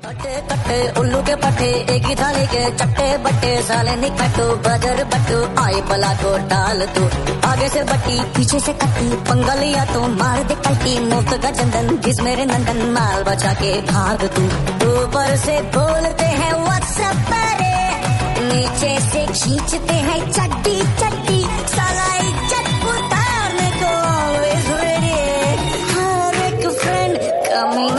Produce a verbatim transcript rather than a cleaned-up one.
कट्टे कट्टे उल्लू के पट्टे एक ही थाली के चट्टे बट्टे साले निकटू बजर बट्टू आई बला को डाल तू आगे से बट्टी पीछे से कट्टी पंगलिया तो मार दे कल्टी मुफ्त का चंदन जिस मेरे नंदन माल बचा के भाग तू ऊपर से बोलते हैं व्हाट्सएप पर नीचे से खींचते हैं चट्टी चट्टी साला इज्जत उतारने को always ready हर एक फ्रेंड कमिंग